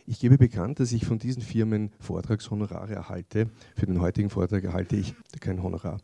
Ich gebe bekannt, dass ich von diesen Firmen Vortragshonorare erhalte. Für den heutigen Vortrag erhalte ich kein Honorar.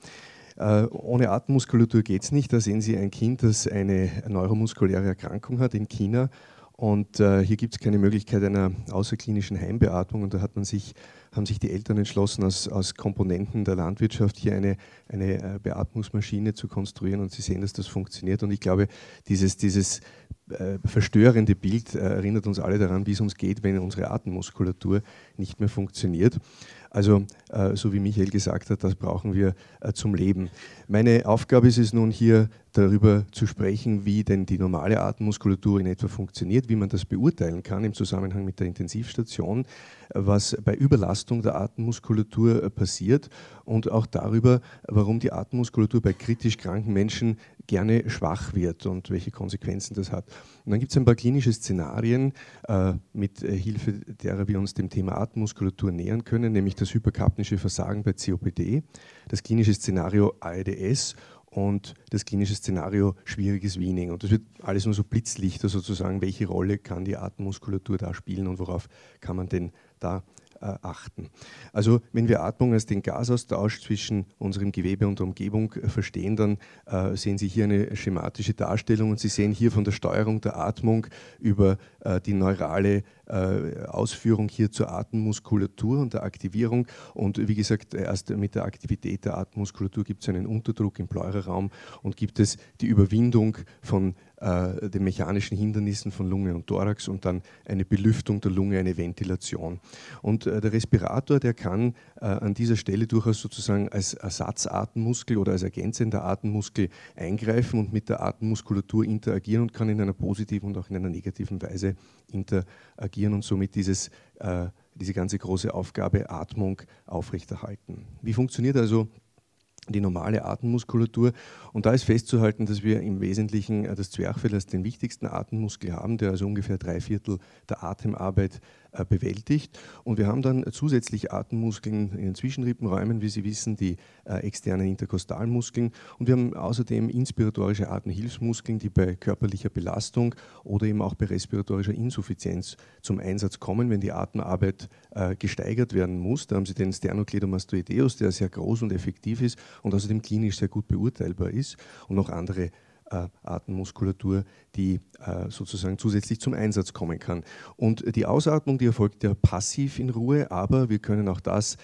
Ohne Atemmuskulatur geht es nicht. Da sehen Sie ein Kind, das eine neuromuskuläre Erkrankung hat in China. Und hier gibt es keine Möglichkeit einer außerklinischen Heimbeatmung. Und da haben sich die Eltern entschlossen, aus Komponenten der Landwirtschaft hier eine Beatmungsmaschine zu konstruieren. Und Sie sehen, dass das funktioniert. Und ich glaube, dieses verstörende Bild erinnert uns alle daran, wie es uns geht, wenn unsere Atemmuskulatur nicht mehr funktioniert. Also, so wie Michael gesagt hat, das brauchen wir zum Leben. Meine Aufgabe ist es nun, hier darüber zu sprechen, wie denn die normale Atemmuskulatur in etwa funktioniert, wie man das beurteilen kann im Zusammenhang mit der Intensivstation, was bei Überlastung der Atemmuskulatur passiert und auch darüber, warum die Atemmuskulatur bei kritisch kranken Menschen gerne schwach wird und welche Konsequenzen das hat. Und dann gibt es ein paar klinische Szenarien, mit Hilfe derer wir uns dem Thema Atemmuskulatur nähern können, nämlich das hyperkapnische Versagen bei COPD, das klinische Szenario AEDS und das klinische Szenario schwieriges Weaning. Und das wird alles nur so Blitzlichter sozusagen, welche Rolle kann die Atemmuskulatur da spielen und worauf kann man denn da achten. Also wenn wir Atmung als den Gasaustausch zwischen unserem Gewebe und der Umgebung verstehen, dann sehen Sie hier eine schematische Darstellung und Sie sehen hier von der Steuerung der Atmung über die neurale Ausführung hier zur Atemmuskulatur und der Aktivierung. Und wie gesagt, erst mit der Aktivität der Atemmuskulatur gibt es einen Unterdruck im Pleuraraum und gibt es die Überwindung von den mechanischen Hindernissen von Lunge und Thorax und dann eine Belüftung der Lunge, eine Ventilation. Und der Respirator, der kann an dieser Stelle durchaus sozusagen als Ersatzatemmuskel oder als ergänzender Atemmuskel eingreifen und mit der Atemmuskulatur interagieren und kann in einer positiven und auch in einer negativen Weise interagieren und somit diese ganze große Aufgabe Atmung aufrechterhalten. Wie funktioniert also die normale Atemmuskulatur? Und da ist festzuhalten, dass wir im Wesentlichen das Zwerchfell als den wichtigsten Atemmuskel haben, der also ungefähr 3/4 der Atemarbeit bewältigt. Und wir haben dann zusätzlich Atemmuskeln in den Zwischenrippenräumen, wie Sie wissen, die externen Interkostalmuskeln. Und wir haben außerdem inspiratorische Atemhilfsmuskeln, die bei körperlicher Belastung oder eben auch bei respiratorischer Insuffizienz zum Einsatz kommen, wenn die Atemarbeit gesteigert werden muss. Da haben Sie den Sternocleidomastoideus, der sehr groß und effektiv ist und außerdem klinisch sehr gut beurteilbar ist, und noch andere Atemmuskulatur, die sozusagen zusätzlich zum Einsatz kommen kann. Und die Ausatmung, die erfolgt ja passiv in Ruhe, aber wir können auch das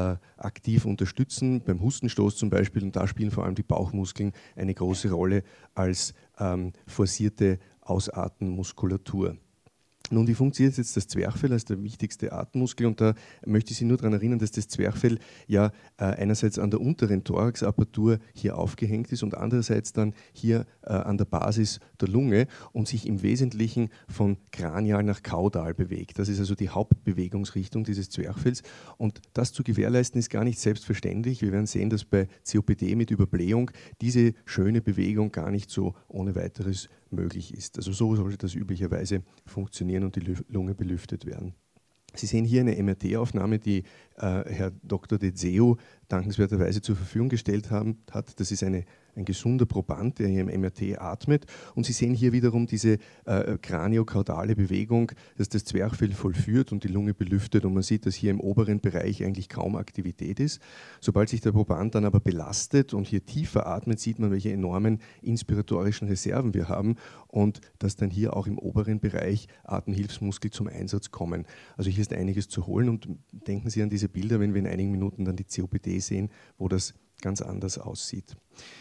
aktiv unterstützen, beim Hustenstoß zum Beispiel, und da spielen vor allem die Bauchmuskeln eine große Rolle als forcierte Ausatmenmuskulatur. Nun, wie funktioniert jetzt das Zwerchfell als der wichtigste Atemmuskel? Und da möchte ich Sie nur daran erinnern, dass das Zwerchfell ja einerseits an der unteren Thoraxapertur hier aufgehängt ist und andererseits dann hier an der Basis der Lunge und sich im Wesentlichen von kranial nach kaudal bewegt. Das ist also die Hauptbewegungsrichtung dieses Zwerchfells. Und das zu gewährleisten ist gar nicht selbstverständlich. Wir werden sehen, dass bei COPD mit Überblähung diese schöne Bewegung gar nicht so ohne weiteres möglich ist. Also so sollte das üblicherweise funktionieren und die Lunge belüftet werden. Sie sehen hier eine MRT-Aufnahme, die Herr Dr. Dezeu dankenswerterweise zur Verfügung gestellt hat. Das ist ein gesunder Proband, der hier im MRT atmet. Und Sie sehen hier wiederum diese kraniokaudale Bewegung, dass das Zwerchfell vollführt und die Lunge belüftet. Und man sieht, dass hier im oberen Bereich eigentlich kaum Aktivität ist. Sobald sich der Proband dann aber belastet und hier tiefer atmet, sieht man, welche enormen inspiratorischen Reserven wir haben und dass dann hier auch im oberen Bereich Atemhilfsmuskel zum Einsatz kommen. Also hier ist einiges zu holen und denken Sie an diese Bilder, wenn wir in einigen Minuten dann die COPD sehen, wo das ganz anders aussieht.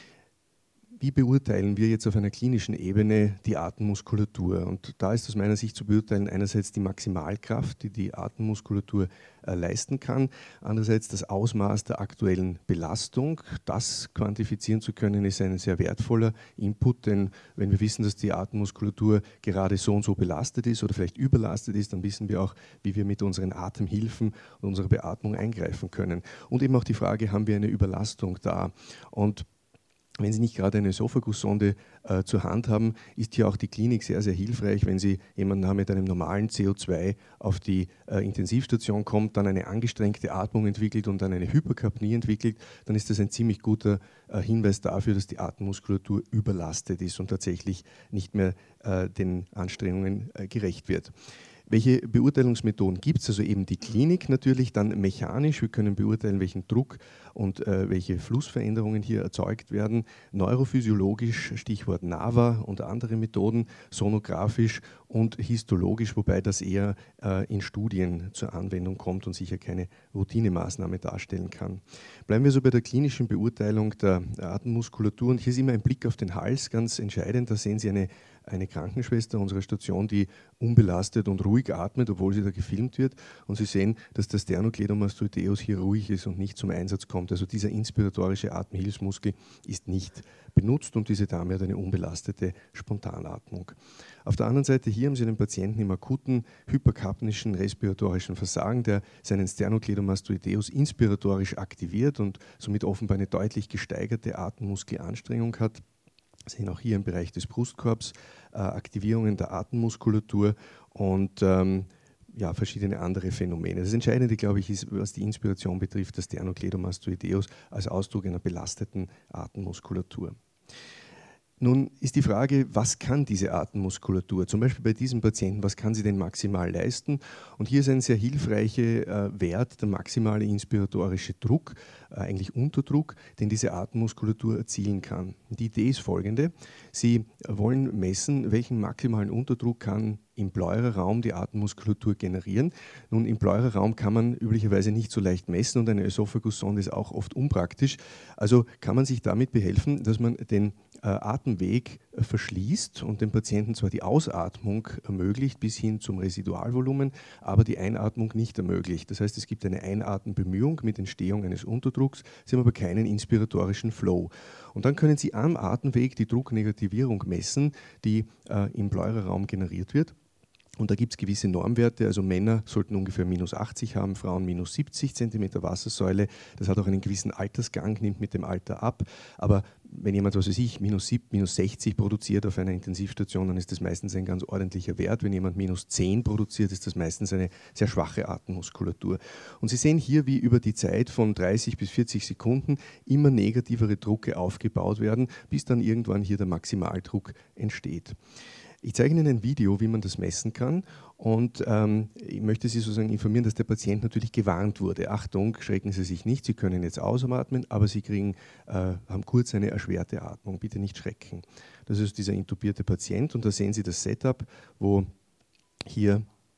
Wie beurteilen wir jetzt auf einer klinischen Ebene die Atemmuskulatur? Und da ist aus meiner Sicht zu beurteilen einerseits die Maximalkraft, die die Atemmuskulatur leisten kann, andererseits das Ausmaß der aktuellen Belastung. Das quantifizieren zu können, ist ein sehr wertvoller Input, denn wenn wir wissen, dass die Atemmuskulatur gerade so und so belastet ist oder vielleicht überlastet ist, dann wissen wir auch, wie wir mit unseren Atemhilfen und unserer Beatmung eingreifen können. Und eben auch die Frage, haben wir eine Überlastung da? Und wenn Sie nicht gerade eine Esophagussonde zur Hand haben, ist hier auch die Klinik sehr, sehr hilfreich. Wenn Sie jemanden haben mit einem normalen CO2 auf die Intensivstation kommt, dann eine angestrengte Atmung entwickelt und dann eine Hyperkapnie entwickelt, dann ist das ein ziemlich guter Hinweis dafür, dass die Atemmuskulatur überlastet ist und tatsächlich nicht mehr den Anstrengungen gerecht wird. Welche Beurteilungsmethoden gibt es? Also eben die Klinik natürlich, dann mechanisch. Wir können beurteilen, welchen Druck und welche Flussveränderungen hier erzeugt werden. Neurophysiologisch, Stichwort NAVA und andere Methoden, sonografisch und histologisch, wobei das eher in Studien zur Anwendung kommt und sicher keine Routinemaßnahme darstellen kann. Bleiben wir so bei der klinischen Beurteilung der Atemmuskulatur. Und hier ist immer ein Blick auf den Hals ganz entscheidend. Da sehen Sie eine Krankenschwester unserer Station, die unbelastet und ruhig atmet, obwohl sie da gefilmt wird. Und Sie sehen, dass der Sternocleidomastoideus hier ruhig ist und nicht zum Einsatz kommt. Also dieser inspiratorische Atemhilfsmuskel ist nicht benutzt und diese Dame hat eine unbelastete Spontanatmung. Auf der anderen Seite hier haben Sie einen Patienten im akuten hyperkapnischen respiratorischen Versagen, der seinen Sternocleidomastoideus inspiratorisch aktiviert und somit offenbar eine deutlich gesteigerte Atemmuskelanstrengung hat. Sie sehen auch hier im Bereich des Brustkorbs Aktivierungen der Atemmuskulatur und verschiedene andere Phänomene. Das Entscheidende, glaube ich, ist, was die Inspiration betrifft, das Sternocleidomastoideus als Ausdruck einer belasteten Atemmuskulatur. Nun ist die Frage, was kann diese Atemmuskulatur? Zum Beispiel bei diesem Patienten, was kann sie denn maximal leisten? Und hier ist ein sehr hilfreicher Wert, der maximale inspiratorische Druck, eigentlich Unterdruck, den diese Atemmuskulatur erzielen kann. Die Idee ist folgende: Sie wollen messen, welchen maximalen Unterdruck kann im Pleuraraum die Atemmuskulatur generieren. Nun, im Pleuraraum kann man üblicherweise nicht so leicht messen und eine Ösophagussonde ist auch oft unpraktisch. Also kann man sich damit behelfen, dass man den Atemweg verschließt und dem Patienten zwar die Ausatmung ermöglicht bis hin zum Residualvolumen, aber die Einatmung nicht ermöglicht. Das heißt, es gibt eine Einatemmbemühung mit Entstehung eines Unterdrucks, Sie haben aber keinen inspiratorischen Flow. Und dann können Sie am Atemweg die Drucknegativierung messen, die im Pleuraraum generiert wird. Und da gibt es gewisse Normwerte, also Männer sollten ungefähr minus 80 haben, Frauen minus 70 cm Wassersäule. Das hat auch einen gewissen Altersgang, nimmt mit dem Alter ab. Aber wenn jemand, was weiß ich, minus 60 produziert auf einer Intensivstation, dann ist das meistens ein ganz ordentlicher Wert. Wenn jemand minus 10 produziert, ist das meistens eine sehr schwache Atemmuskulatur. Und Sie sehen hier, wie über die Zeit von 30 bis 40 Sekunden immer negativere Drucke aufgebaut werden, bis dann irgendwann hier der Maximaldruck entsteht. Ich zeige Ihnen ein Video, wie man das messen kann, und ich möchte Sie sozusagen informieren, dass der Patient natürlich gewarnt wurde. Achtung, schrecken Sie sich nicht, Sie können jetzt ausatmen, aber Sie haben kurz eine erschwerte Atmung, bitte nicht schrecken. Das ist dieser intubierte Patient und da sehen Sie das Setup, wo hier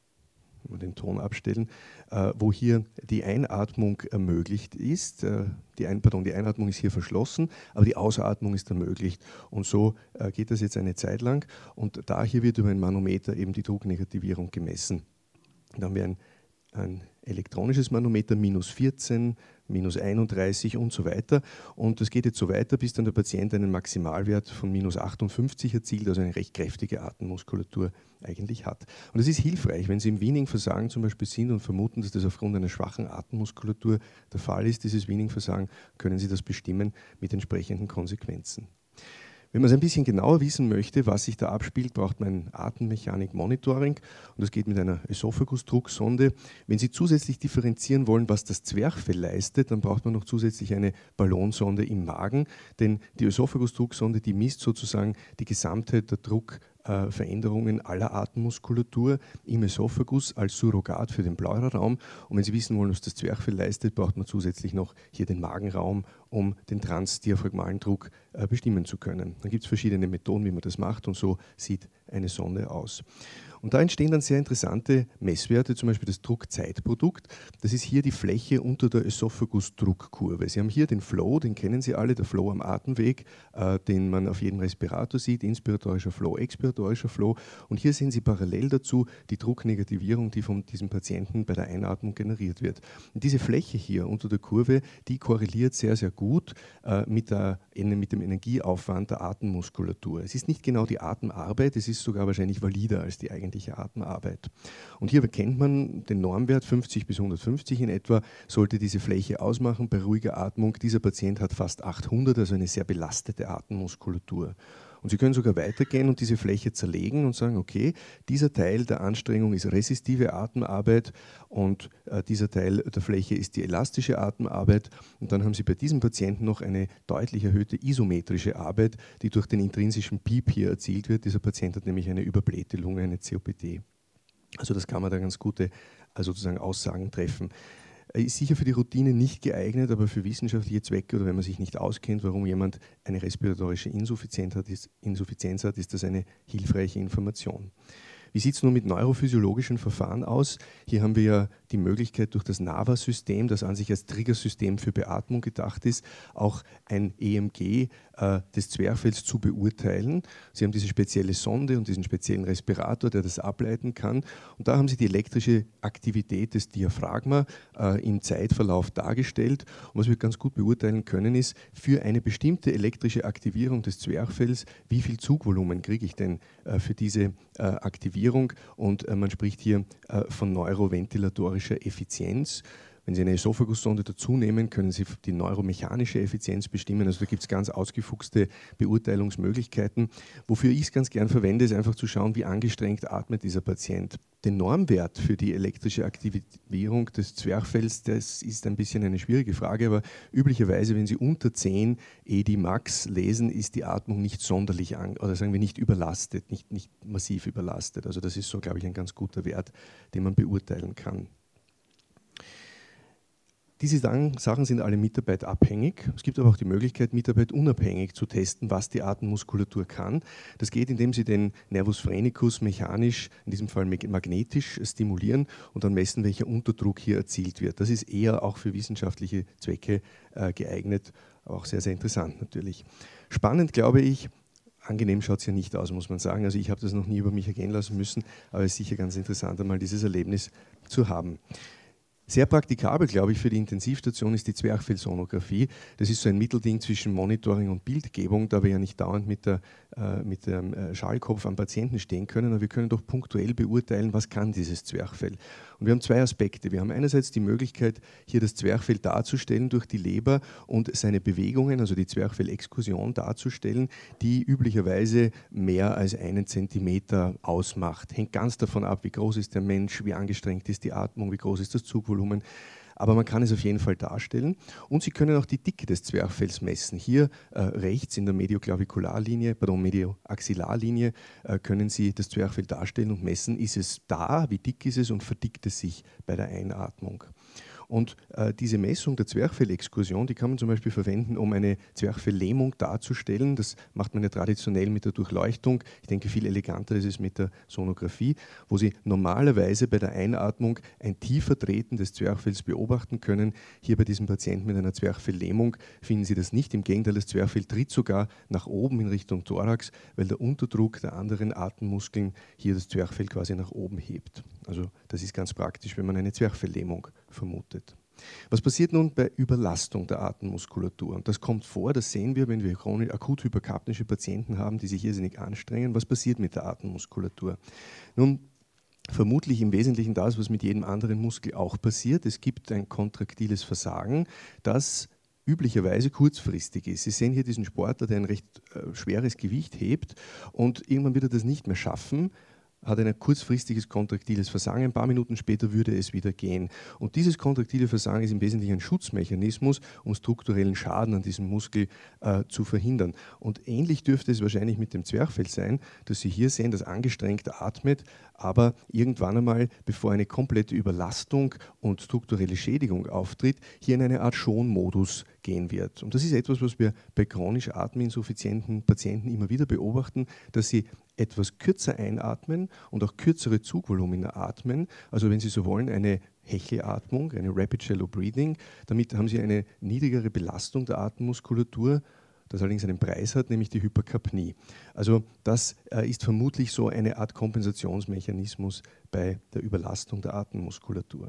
den Ton abstellen, wo hier die Einatmung ermöglicht ist. Die Einatmung ist hier verschlossen, aber die Ausatmung ist ermöglicht. Und so geht das jetzt eine Zeit lang. Und da hier wird über ein Manometer eben die Drucknegativierung gemessen. Dann haben wir ein elektronisches Manometer, minus 14, minus 31 und so weiter. Und das geht jetzt so weiter, bis dann der Patient einen Maximalwert von minus 58 erzielt, also eine recht kräftige Atemmuskulatur eigentlich hat. Und das ist hilfreich, wenn Sie im Weaning-Versagen zum Beispiel sind und vermuten, dass das aufgrund einer schwachen Atemmuskulatur der Fall ist, dieses Weaning-Versagen, können Sie das bestimmen mit entsprechenden Konsequenzen. Wenn man es ein bisschen genauer wissen möchte, was sich da abspielt, braucht man ein Atemmechanik-Monitoring und das geht mit einer Ösophagusdrucksonde. Wenn Sie zusätzlich differenzieren wollen, was das Zwerchfell leistet, dann braucht man noch zusätzlich eine Ballonsonde im Magen, denn die Ösophagusdrucksonde, die misst sozusagen die Gesamtheit der Druckveränderungen aller Atemmuskulatur im Ösophagus als Surrogat für den Pleuraraum. Und wenn Sie wissen wollen, was das Zwerchfell leistet, braucht man zusätzlich noch hier den Magenraum, um den transdiaphragmalen Druck bestimmen zu können. Dann gibt es verschiedene Methoden, wie man das macht, und so sieht eine Sonde aus. Und da entstehen dann sehr interessante Messwerte, zum Beispiel das Druckzeitprodukt. Das ist hier die Fläche unter der Ösophagusdruckkurve. Sie haben hier den Flow, den kennen Sie alle, der Flow am Atemweg, den man auf jedem Respirator sieht, inspiratorischer Flow, expiratorischer Flow. Und hier sehen Sie parallel dazu die Drucknegativierung, die von diesem Patienten bei der Einatmung generiert wird. Und diese Fläche hier unter der Kurve, die korreliert sehr, sehr gut mit dem Energieaufwand der Atemmuskulatur. Es ist nicht genau die Atemarbeit, es ist sogar wahrscheinlich valider als die eigentliche Atemarbeit. Und hier kennt man den Normwert 50 bis 150 in etwa, sollte diese Fläche ausmachen bei ruhiger Atmung. Dieser Patient hat fast 800, also eine sehr belastete Atemmuskulatur. Und Sie können sogar weitergehen und diese Fläche zerlegen und sagen, okay, dieser Teil der Anstrengung ist resistive Atemarbeit und dieser Teil der Fläche ist die elastische Atemarbeit. Und dann haben Sie bei diesem Patienten noch eine deutlich erhöhte isometrische Arbeit, die durch den intrinsischen Piep hier erzielt wird. Dieser Patient hat nämlich eine überblähte Lunge, eine COPD. Also das kann man da ganz gute sozusagen Aussagen treffen. Ist sicher für die Routine nicht geeignet, aber für wissenschaftliche Zwecke oder wenn man sich nicht auskennt, warum jemand eine respiratorische Insuffizienz hat, ist das eine hilfreiche Information. Wie sieht es nun mit neurophysiologischen Verfahren aus? Hier haben wir ja die Möglichkeit, durch das NAVA-System, das an sich als Triggersystem für Beatmung gedacht ist, auch ein EMG des Zwerchfells zu beurteilen. Sie haben diese spezielle Sonde und diesen speziellen Respirator, der das ableiten kann. Und da haben Sie die elektrische Aktivität des Diaphragma im Zeitverlauf dargestellt. Und was wir ganz gut beurteilen können, ist, für eine bestimmte elektrische Aktivierung des Zwerchfells, wie viel Zugvolumen kriege ich denn für diese Aktivierung? Und man spricht hier von neuroventilatorischer Effizienz. Wenn Sie eine Esophagussonde dazu nehmen, können Sie die neuromechanische Effizienz bestimmen. Also da gibt es ganz ausgefuchste Beurteilungsmöglichkeiten. Wofür ich es ganz gern verwende, ist einfach zu schauen, wie angestrengt atmet dieser Patient. Den Normwert für die elektrische Aktivierung des Zwerchfells, das ist ein bisschen eine schwierige Frage, aber üblicherweise, wenn Sie unter 10 ED Max lesen, ist die Atmung nicht sonderlich, oder sagen wir nicht überlastet, nicht massiv überlastet. Also das ist so, glaube ich, ein ganz guter Wert, den man beurteilen kann. Diese Sachen sind alle mitarbeitabhängig. Es gibt aber auch die Möglichkeit, mitarbeitunabhängig zu testen, was die Atemmuskulatur kann. Das geht, indem Sie den Nervus phrenicus mechanisch, in diesem Fall magnetisch, stimulieren und dann messen, welcher Unterdruck hier erzielt wird. Das ist eher auch für wissenschaftliche Zwecke geeignet, aber auch sehr, sehr interessant natürlich. Spannend, glaube ich. Angenehm schaut es ja nicht aus, muss man sagen. Also ich habe das noch nie über mich ergehen lassen müssen, aber es ist sicher ganz interessant, einmal dieses Erlebnis zu haben. Sehr praktikabel, glaube ich, für die Intensivstation ist die Zwerchfellsonographie. Das ist so ein Mittelding zwischen Monitoring und Bildgebung, da wir ja nicht dauernd mit dem Schallkopf am Patienten stehen können, aber wir können doch punktuell beurteilen, was kann dieses Zwerchfell. Und wir haben zwei Aspekte. Wir haben einerseits die Möglichkeit, hier das Zwerchfell darzustellen durch die Leber und seine Bewegungen, also die Zwerchfellexkursion darzustellen, die üblicherweise mehr als 1 Zentimeter ausmacht. Hängt ganz davon ab, wie groß ist der Mensch, wie angestrengt ist die Atmung, wie groß ist das Zugvolumen. Aber man kann es auf jeden Fall darstellen. Und Sie können auch die Dicke des Zwerchfells messen. Hier rechts in der Medioaxillarlinie können Sie das Zwerchfell darstellen und messen, ist es da, wie dick ist es und verdickt es sich bei der Einatmung. Und diese Messung der Zwerchfellexkursion, die kann man zum Beispiel verwenden, um eine Zwerchfelllähmung darzustellen. Das macht man ja traditionell mit der Durchleuchtung. Ich denke, viel eleganter ist es mit der Sonographie, wo Sie normalerweise bei der Einatmung ein tiefer Treten des Zwerchfells beobachten können. Hier bei diesem Patienten mit einer Zwerchfelllähmung finden Sie das nicht. Im Gegenteil, das Zwerchfell tritt sogar nach oben in Richtung Thorax, weil der Unterdruck der anderen Atemmuskeln hier das Zwerchfell quasi nach oben hebt. Also das ist ganz praktisch, wenn man eine Zwerchfelllähmung vermutet. Was passiert nun bei Überlastung der Atemmuskulatur? Und das kommt vor, das sehen wir, wenn wir akut hyperkapnische Patienten haben, die sich irrsinnig anstrengen. Was passiert mit der Atemmuskulatur? Nun, vermutlich im Wesentlichen das, was mit jedem anderen Muskel auch passiert. Es gibt ein kontraktiles Versagen, das üblicherweise kurzfristig ist. Sie sehen hier diesen Sportler, der ein recht schweres Gewicht hebt und irgendwann wird er das nicht mehr schaffen, hat ein kurzfristiges kontraktiles Versagen, ein paar Minuten später würde es wieder gehen. Und dieses kontraktile Versagen ist im Wesentlichen ein Schutzmechanismus, um strukturellen Schaden an diesem Muskel zu verhindern. Und ähnlich dürfte es wahrscheinlich mit dem Zwerchfell sein, dass Sie hier sehen, dass angestrengt atmet, aber irgendwann einmal, bevor eine komplette Überlastung und strukturelle Schädigung auftritt, hier in eine Art Schonmodus gehen wird. Und das ist etwas, was wir bei chronisch ateminsuffizienten Patienten immer wieder beobachten, dass sie etwas kürzer einatmen und auch kürzere Zugvolumina atmen. Also wenn Sie so wollen, eine Hechelatmung, eine Rapid Shallow Breathing. Damit haben Sie eine niedrigere Belastung der Atemmuskulatur, das allerdings einen Preis hat, nämlich die Hyperkapnie. Also das ist vermutlich so eine Art Kompensationsmechanismus bei der Überlastung der Atemmuskulatur.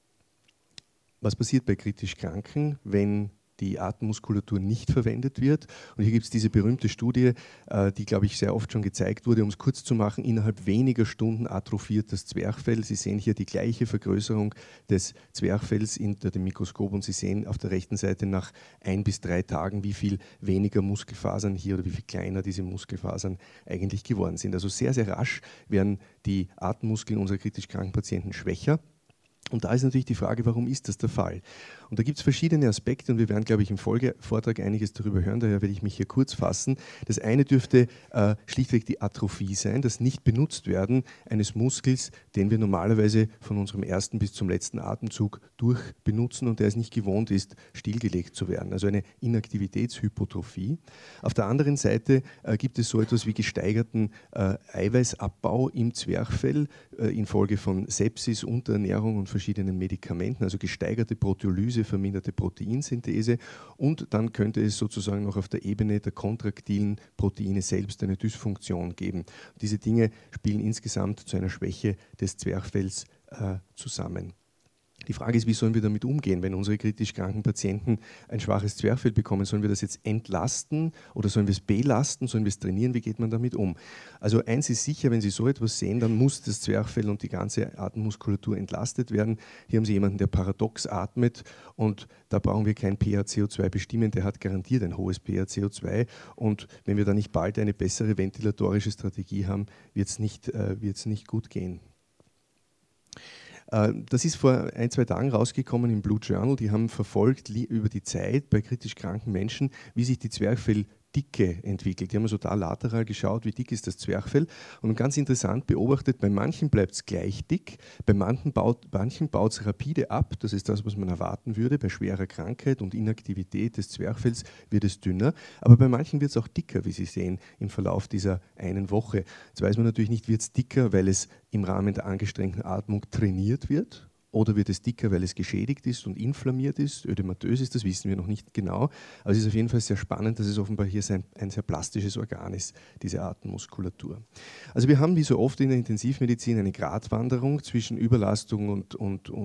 Was passiert bei kritisch Kranken, wenn die Atemmuskulatur nicht verwendet wird? Und hier gibt es diese berühmte Studie, die, glaube ich, sehr oft schon gezeigt wurde, um es kurz zu machen, innerhalb weniger Stunden atrophiert das Zwerchfell. Sie sehen hier die gleiche Vergrößerung des Zwerchfells unter dem Mikroskop und Sie sehen auf der rechten Seite nach 1 bis 3 Tagen, wie viel weniger Muskelfasern hier oder wie viel kleiner diese Muskelfasern eigentlich geworden sind. Also sehr, sehr rasch werden die Atemmuskeln unserer kritisch kranken Patienten schwächer. Und da ist natürlich die Frage, warum ist das der Fall? Und da gibt es verschiedene Aspekte und wir werden, glaube ich, im Folgevortrag einiges darüber hören, daher werde ich mich hier kurz fassen. Das eine dürfte schlichtweg die Atrophie sein, das Nicht-Benutzt-Werden eines Muskels, den wir normalerweise von unserem ersten bis zum letzten Atemzug durch benutzen und der es nicht gewohnt ist, stillgelegt zu werden. Also eine Inaktivitätshypotrophie. Auf der anderen Seite gibt es so etwas wie gesteigerten Eiweißabbau im Zwerchfell infolge von Sepsis, Unterernährung und verschiedenen Medikamenten, also gesteigerte Proteolyse, verminderte Proteinsynthese und dann könnte es sozusagen noch auf der Ebene der kontraktilen Proteine selbst eine Dysfunktion geben. Diese Dinge spielen insgesamt zu einer Schwäche des Zwerchfells zusammen. Die Frage ist, wie sollen wir damit umgehen, wenn unsere kritisch kranken Patienten ein schwaches Zwerchfell bekommen? Sollen wir das jetzt entlasten oder sollen wir es belasten? Sollen wir es trainieren? Wie geht man damit um? Also eins ist sicher, wenn Sie so etwas sehen, dann muss das Zwerchfell und die ganze Atemmuskulatur entlastet werden. Hier haben Sie jemanden, der paradox atmet und da brauchen wir kein pH-CO2 bestimmen, der hat garantiert ein hohes pH-CO2 und wenn wir da nicht bald eine bessere ventilatorische Strategie haben, wird es nicht gut gehen. Das ist vor 1-2 Tagen rausgekommen im Blue Journal. Die haben verfolgt über die Zeit bei kritisch kranken Menschen, wie sich die Zwerchfelldicke entwickelt. Die haben also da lateral geschaut, wie dick ist das Zwerchfell und ganz interessant beobachtet, bei manchen bleibt es gleich dick, bei manchen baut es rapide ab, das ist das, was man erwarten würde, bei schwerer Krankheit und Inaktivität des Zwerchfells wird es dünner, aber bei manchen wird es auch dicker, wie Sie sehen, im Verlauf dieser einen Woche. Jetzt weiß man natürlich nicht, wird es dicker, weil es im Rahmen der angestrengten Atmung trainiert wird oder wird es dicker, weil es geschädigt ist und inflammiert ist, ödematös ist, das wissen wir noch nicht genau, aber es ist auf jeden Fall sehr spannend, dass es offenbar hier ein sehr plastisches Organ ist, diese Atemmuskulatur. Also wir haben wie so oft in der Intensivmedizin eine Gratwanderung zwischen Überlastung und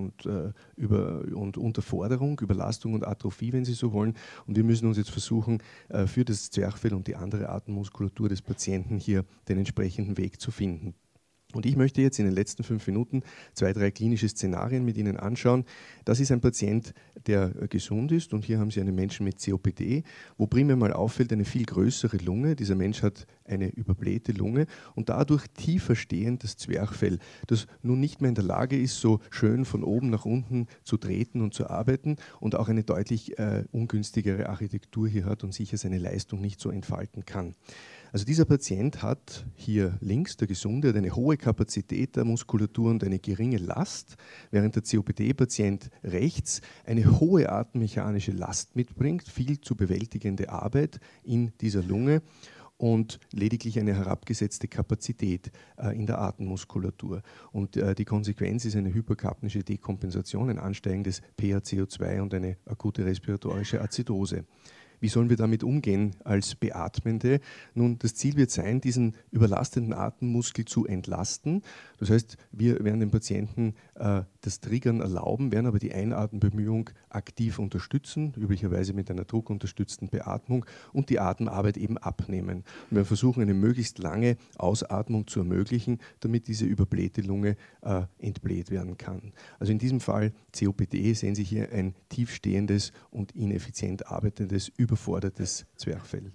Unterforderung, Überlastung und Atrophie, wenn Sie so wollen, und wir müssen uns jetzt versuchen, für das Zwerchfell und die andere Atemmuskulatur des Patienten hier den entsprechenden Weg zu finden. Und ich möchte jetzt in den letzten 5 Minuten 2, 3 klinische Szenarien mit Ihnen anschauen. Das ist ein Patient, der gesund ist und hier haben Sie einen Menschen mit COPD, wo primär mal auffällt eine viel größere Lunge. Dieser Mensch hat eine überblähte Lunge und dadurch tiefer stehendes Zwerchfell, das nun nicht mehr in der Lage ist, so schön von oben nach unten zu treten und zu arbeiten und auch eine deutlich ungünstigere Architektur hier hat und sicher seine Leistung nicht so entfalten kann. Also dieser Patient hat hier links, der Gesunde, hat eine hohe Kapazität der Muskulatur und eine geringe Last, während der COPD-Patient rechts eine hohe atemmechanische Last mitbringt, viel zu bewältigende Arbeit in dieser Lunge und lediglich eine herabgesetzte Kapazität in der Atemmuskulatur. Und die Konsequenz ist eine hyperkapnische Dekompensation, ein Ansteigen des pH-CO2 und eine akute respiratorische Azidose. Wie sollen wir damit umgehen als Beatmende? Nun, das Ziel wird sein, diesen überlastenden Atemmuskel zu entlasten. Das heißt, wir werden dem Patienten das Triggern erlauben, werden aber die Einatembemühung aktiv unterstützen, üblicherweise mit einer druckunterstützten Beatmung und die Atemarbeit eben abnehmen. Und wir versuchen, eine möglichst lange Ausatmung zu ermöglichen, damit diese überblähte Lunge entbläht werden kann. Also in diesem Fall COPD sehen Sie hier ein tiefstehendes und ineffizient arbeitendes, überfordertes Zwerchfell.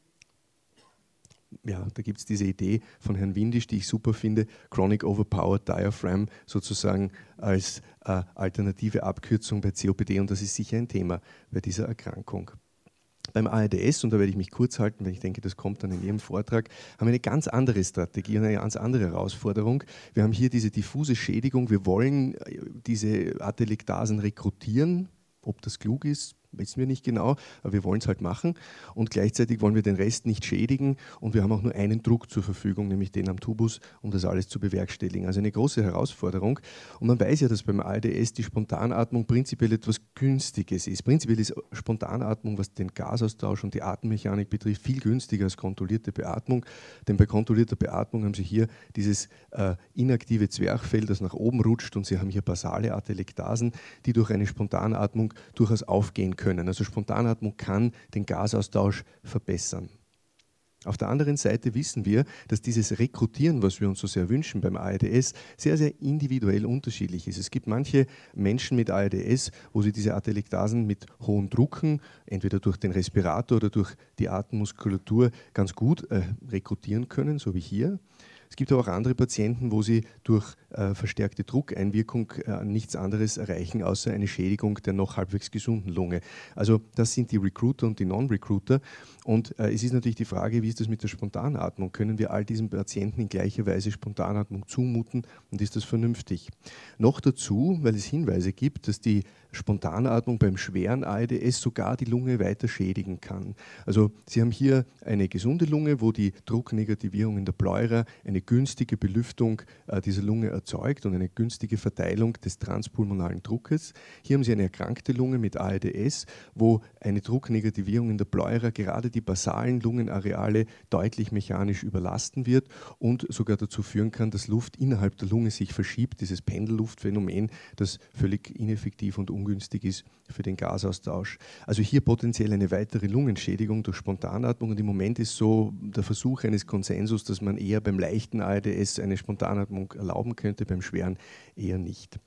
Ja, da gibt es diese Idee von Herrn Windisch, die ich super finde, Chronic Overpowered Diaphragm sozusagen als alternative Abkürzung bei COPD und das ist sicher ein Thema bei dieser Erkrankung. Beim ARDS, und da werde ich mich kurz halten, weil ich denke, das kommt dann in Ihrem Vortrag, haben wir eine ganz andere Strategie und eine ganz andere Herausforderung. Wir haben hier diese diffuse Schädigung, wir wollen diese Atelektasen rekrutieren, ob das klug ist, wissen wir nicht genau, aber wir wollen es halt machen und gleichzeitig wollen wir den Rest nicht schädigen und wir haben auch nur einen Druck zur Verfügung, nämlich den am Tubus, um das alles zu bewerkstelligen. Also eine große Herausforderung und man weiß ja, dass beim ARDS die Spontanatmung prinzipiell etwas Günstiges ist. Prinzipiell ist Spontanatmung, was den Gasaustausch und die Atemmechanik betrifft, viel günstiger als kontrollierte Beatmung, denn bei kontrollierter Beatmung haben Sie hier dieses inaktive Zwerchfell, das nach oben rutscht und Sie haben hier basale Atelektasen, die durch eine Spontanatmung durchaus aufgehen können. Also Spontanatmung kann den Gasaustausch verbessern. Auf der anderen Seite wissen wir, dass dieses Rekrutieren, was wir uns so sehr wünschen beim ARDS, sehr, sehr individuell unterschiedlich ist. Es gibt manche Menschen mit ARDS, wo sie diese Atelektasen mit hohen Drucken, entweder durch den Respirator oder durch die Atemmuskulatur, ganz gut rekrutieren können, so wie hier. Es gibt aber auch andere Patienten, wo sie durch verstärkte Druckeinwirkung nichts anderes erreichen, außer eine Schädigung der noch halbwegs gesunden Lunge. Also das sind die Recruiter und die Non-Recruiter. Und es ist natürlich die Frage, wie ist das mit der Spontanatmung? Können wir all diesen Patienten in gleicher Weise Spontanatmung zumuten und ist das vernünftig? Noch dazu, weil es Hinweise gibt, dass die Spontanatmung beim schweren ARDS sogar die Lunge weiter schädigen kann. Also Sie haben hier eine gesunde Lunge, wo die Drucknegativierung in der Pleura eine günstige Belüftung dieser Lunge erzeugt und eine günstige Verteilung des transpulmonalen Druckes. Hier haben Sie eine erkrankte Lunge mit ARDS, wo eine Drucknegativierung in der Pleura gerade die basalen Lungenareale deutlich mechanisch überlasten wird und sogar dazu führen kann, dass Luft innerhalb der Lunge sich verschiebt, dieses Pendelluftphänomen, das völlig ineffektiv und ungünstig ist für den Gasaustausch. Also hier potenziell eine weitere Lungenschädigung durch Spontanatmung und im Moment ist so der Versuch eines Konsensus, dass man eher beim leichten ARDS eine Spontanatmung erlauben könnte, beim schweren eher nicht.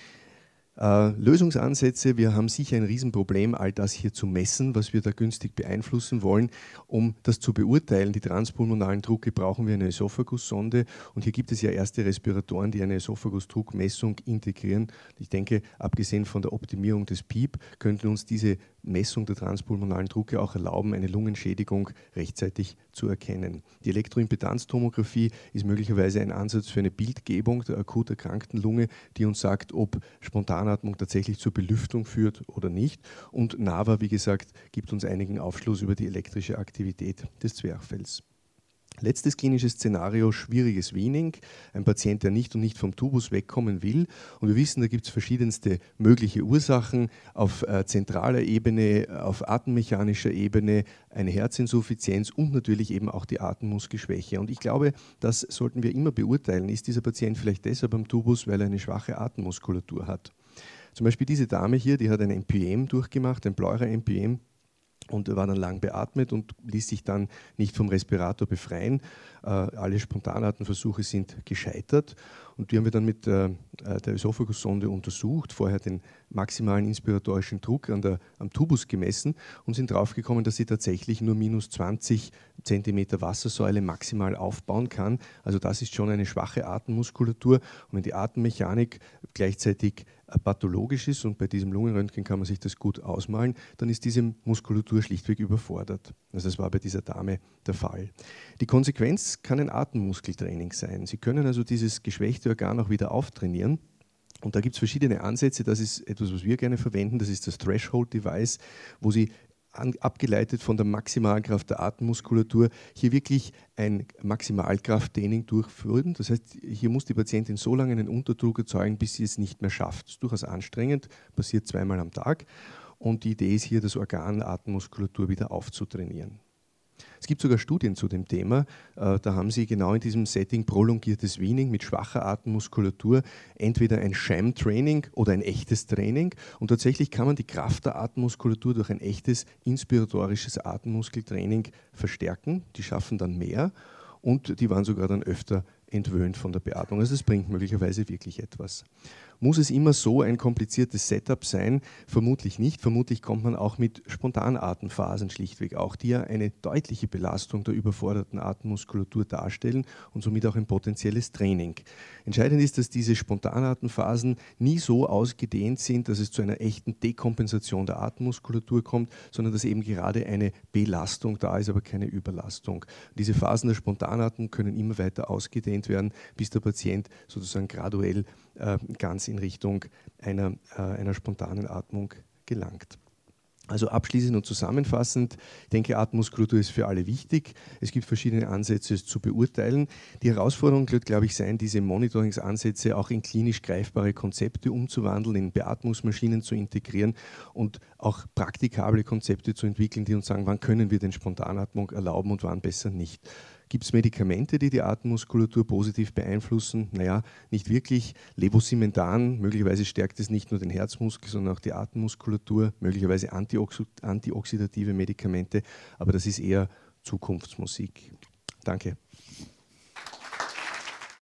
Lösungsansätze, wir haben sicher ein Riesenproblem, all das hier zu messen, was wir da günstig beeinflussen wollen. Um das zu beurteilen, die transpulmonalen Drucke, brauchen wir eine Esophagussonde und hier gibt es ja erste Respiratoren, die eine Esophagusdruckmessung integrieren. Ich denke, abgesehen von der Optimierung des PEEP, könnten uns diese Messung der transpulmonalen Drucke auch erlauben, eine Lungenschädigung rechtzeitig zu erkennen. Die Elektroimpedanztomographie ist möglicherweise ein Ansatz für eine Bildgebung der akut erkrankten Lunge, die uns sagt, ob Spontanatmung tatsächlich zur Belüftung führt oder nicht. Und NAVA, wie gesagt, gibt uns einigen Aufschluss über die elektrische Aktivität des Zwerchfells. Letztes klinisches Szenario, schwieriges Weaning, ein Patient, der nicht vom Tubus wegkommen will. Und wir wissen, da gibt es verschiedenste mögliche Ursachen auf zentraler Ebene, auf atemmechanischer Ebene, eine Herzinsuffizienz und natürlich eben auch die Atemmuskelschwäche. Und ich glaube, das sollten wir immer beurteilen. Ist dieser Patient vielleicht deshalb am Tubus, weil er eine schwache Atemmuskulatur hat? Zum Beispiel diese Dame hier, die hat ein MPM durchgemacht, ein Pleura-MPM, und war dann lang beatmet und ließ sich dann nicht vom Respirator befreien. Alle Spontanatemversuche sind gescheitert und die haben wir dann mit der Esophagussonde untersucht, vorher den maximalen inspiratorischen Druck am Tubus gemessen und sind draufgekommen, dass sie tatsächlich nur minus 20 cm Wassersäule maximal aufbauen kann. Also das ist schon eine schwache Atemmuskulatur und wenn die Atemmechanik gleichzeitig pathologisch ist und bei diesem Lungenröntgen kann man sich das gut ausmalen, dann ist diese Muskulatur schlichtweg überfordert. Also das war bei dieser Dame der Fall. Die Konsequenz kann ein Atemmuskeltraining sein. Sie können also dieses geschwächte Organ auch wieder auftrainieren. Und da gibt es verschiedene Ansätze. Das ist etwas, was wir gerne verwenden. Das ist das Threshold-Device, wo Sie abgeleitet von der Maximalkraft der Atemmuskulatur hier wirklich ein Maximalkrafttraining durchführen. Das heißt, hier muss die Patientin so lange einen Unterdruck erzeugen, bis sie es nicht mehr schafft. Das ist durchaus anstrengend, passiert zweimal am Tag. Und die Idee ist hier, das Organ Atemmuskulatur wieder aufzutrainieren. Es gibt sogar Studien zu dem Thema, da haben sie genau in diesem Setting prolongiertes Weaning mit schwacher Atemmuskulatur, entweder ein Sham-Training oder ein echtes Training und tatsächlich kann man die Kraft der Atemmuskulatur durch ein echtes inspiratorisches Atemmuskeltraining verstärken, die schaffen dann mehr und die waren sogar dann öfter entwöhnt von der Beatmung. Also das bringt möglicherweise wirklich etwas. Muss es immer so ein kompliziertes Setup sein? Vermutlich nicht. Vermutlich kommt man auch mit Spontanatemпhasen schlichtweg auch, die ja eine deutliche Belastung der überforderten Atemmuskulatur darstellen und somit auch ein potenzielles Training. Entscheidend ist, dass diese Spontanatemпhasen nie so ausgedehnt sind, dass es zu einer echten Dekompensation der Atemmuskulatur kommt, sondern dass eben gerade eine Belastung da ist, aber keine Überlastung. Diese Phasen der Spontanatmung können immer weiter ausgedehnt werden, bis der Patient sozusagen graduell ganz in Richtung einer spontanen Atmung gelangt. Also abschließend und zusammenfassend, ich denke, Atemmuskulatur ist für alle wichtig. Es gibt verschiedene Ansätze, es zu beurteilen. Die Herausforderung wird, glaube ich, sein, diese Monitoringsansätze auch in klinisch greifbare Konzepte umzuwandeln, in Beatmungsmaschinen zu integrieren und auch praktikable Konzepte zu entwickeln, die uns sagen, wann können wir denn Spontanatmung erlauben und wann besser nicht. Gibt es Medikamente, die die Atemmuskulatur positiv beeinflussen? Naja, nicht wirklich. Levosimendan, möglicherweise stärkt es nicht nur den Herzmuskel, sondern auch die Atemmuskulatur, möglicherweise antioxidative Medikamente, aber das ist eher Zukunftsmusik. Danke.